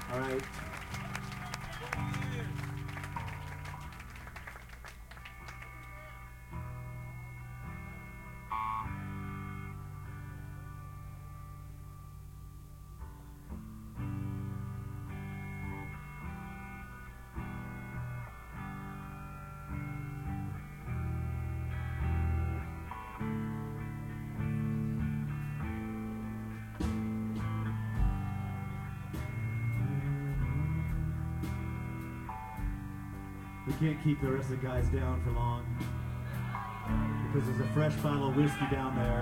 All right. We can't keep the rest of the guys down for long because there's a fresh bottle of whiskey down there.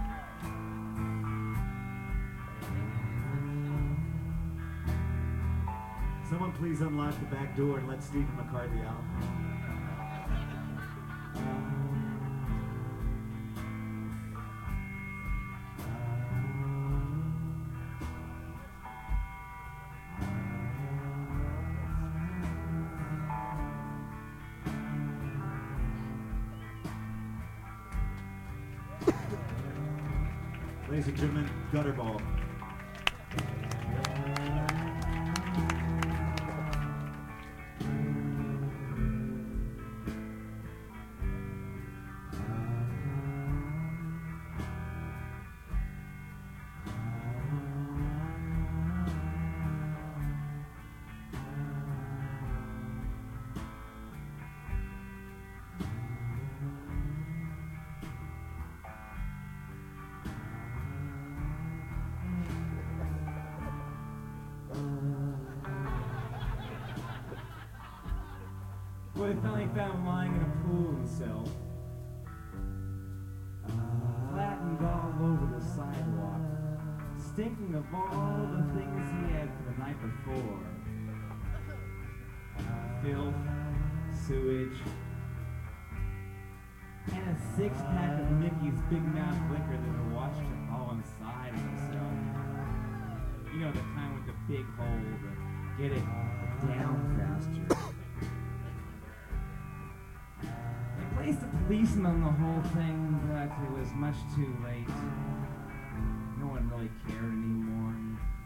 Someone please unlock the back door and let Stephen McCarthy out. Ladies and gentlemen, Gutterball. Well, they finally found him lying in a pool himself, flattened all over the sidewalk, stinking of all the things he had for the night before. Filth, sewage, and a six-pack of Mickey's Big Mouth liquor that had washed it all inside of himself. You know, the kind with the big hole to get it down faster. They placed a policeman on the whole thing, but it was much too late. No one really cared anymore.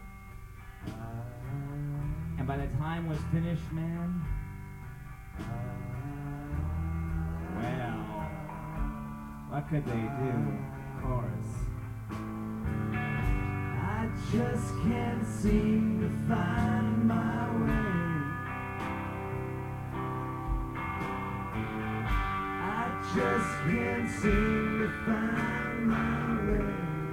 And by the time it was finished, man, well, what could they do? Of course. I just can't seem to find my way. I just can't seem to find my way.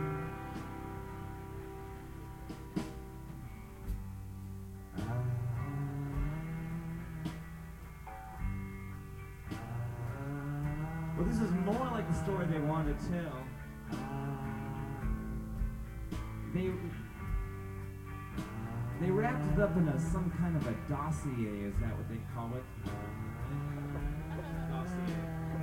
Well, this is more like the story they wanted to tell. They wrapped it up in some kind of a dossier, is that what they call it? Dossier.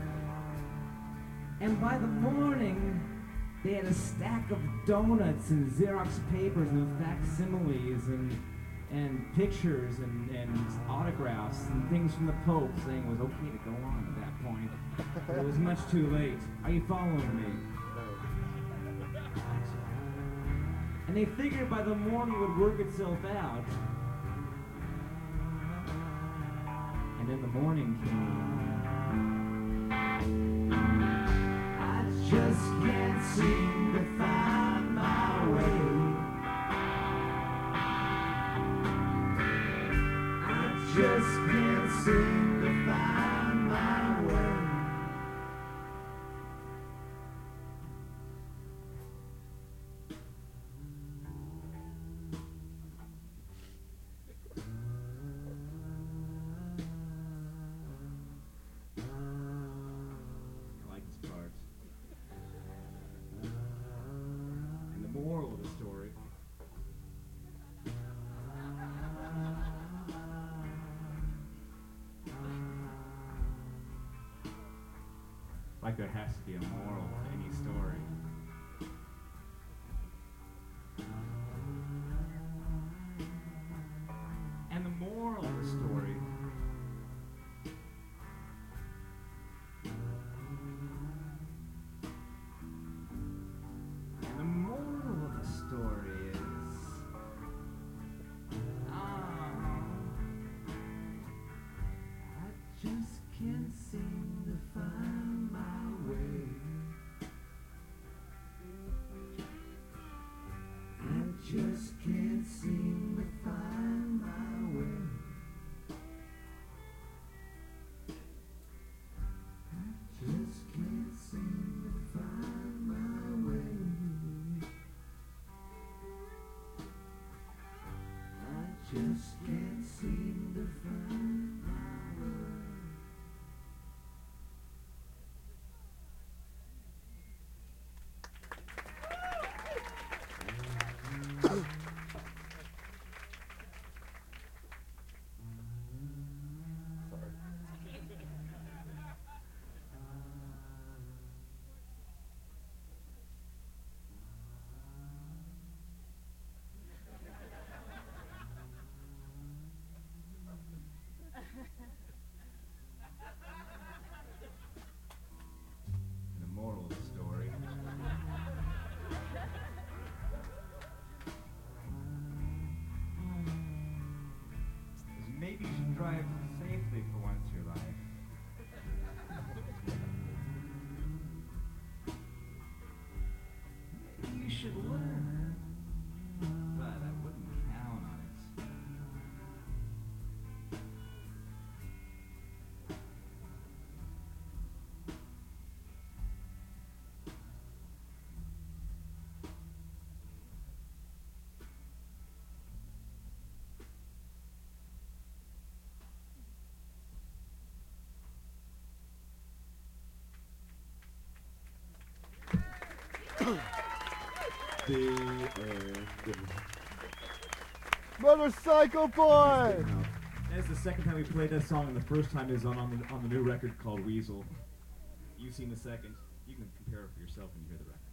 And by the morning, they had a stack of donuts and Xerox papers and facsimiles and pictures and autographs and things from the Pope saying it was okay to go on at that point. But it was much too late. Are you following me? And they figured by the morning it would work itself out. And then the morning came. I just can't seem to find my way. I just can't seem to find my way. Moral of the story. Like there has to be a moral to any story. And the moral of the story story is, just can't seem to find my way. I just can't seem to find my way. I just can't seem to find my way. The moral of the story. Is maybe you should drive safely for once in your life. Maybe you should learn. But I wouldn't count on it. The end. Motorcycle Boy! That's the second time we played that song, and the first time is on the new record called Weasel. You've seen the second. You can compare it for yourself when you hear the record.